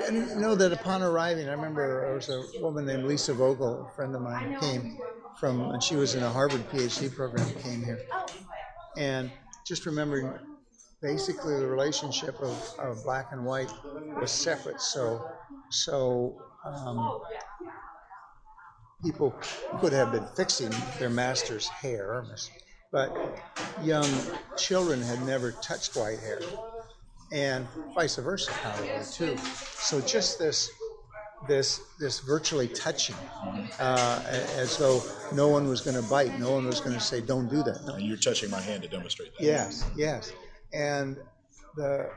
And you know that upon arriving, I remember there was a woman named Lisa Vogel, a friend of mine, came from, and she was in a Harvard PhD program, came here. And just remembering basically the relationship of black and white was separate. So people could have been fixing their master's hair, but young children had never touched white hair, and vice versa probably too. So just this virtually touching, as though no one was going to bite, no one was going to say, "Don't do that." No. And you're touching my hand to demonstrate that. Yes, and the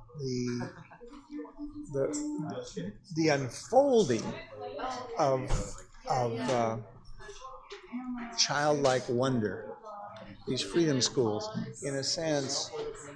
the unfolding of childlike wonder. These freedom schools, in a sense,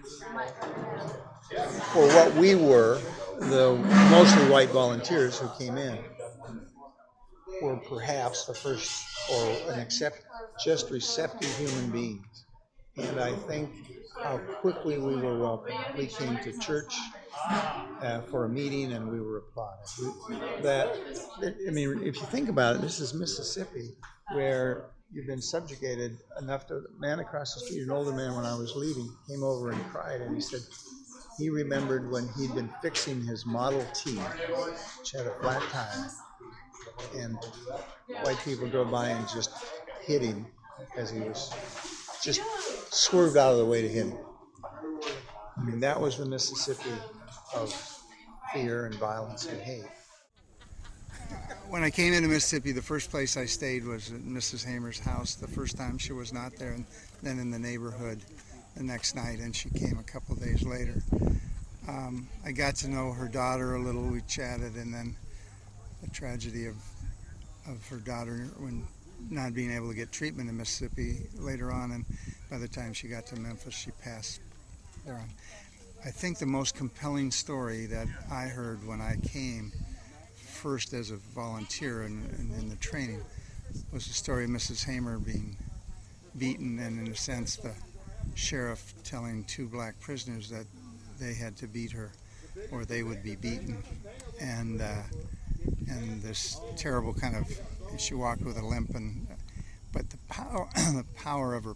for what we were, the mostly white volunteers who came in, were perhaps the first, or an just receptive human beings. And I think how quickly we were welcomed. We came to church for a meeting and we were applauded. If you think about it, this is Mississippi, where you've been subjugated enough to. A man across the street, an older man, when I was leaving, came over and cried, and he said he remembered when he'd been fixing his Model T, which had a flat tire, and white people drove by and just hit him as he was just swerved out of the way to hit him. I mean, that was the Mississippi of fear and violence and hate. When I came into Mississippi, the first place I stayed was at Mrs. Hamer's house. The first time she was not there, and then in the neighborhood the next night, and she came a couple of days later. I got to know her daughter a little. We chatted, and then the tragedy of her daughter when not being able to get treatment in Mississippi later on, and by the time she got to Memphis, she passed there on. I think the most compelling story that I heard when I came first as a volunteer in the training was the story of Mrs. Hamer being beaten, and in a sense the sheriff telling two black prisoners that they had to beat her or they would be beaten, and this terrible kind of, she walked with a limp, but the power of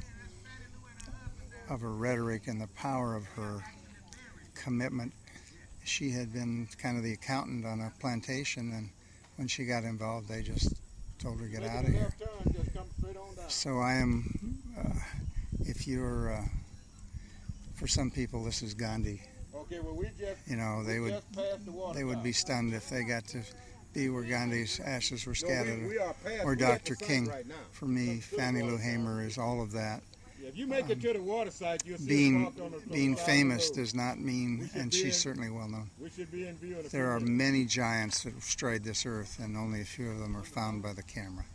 her rhetoric and the power of her commitment. She had been kind of the accountant on a plantation, and when she got involved, they just told her, "Get out of here." So I am, if you're, for some people, this is Gandhi. You know, they would be stunned if they got to be where Gandhi's ashes were scattered, or Dr. King. For me, Fannie Lou Hamer is all of that. If you make it to the water side, you'll see being famous does not mean, and she's certainly well known. There are many giants that have destroyed this earth, and only a few of them are found by the camera.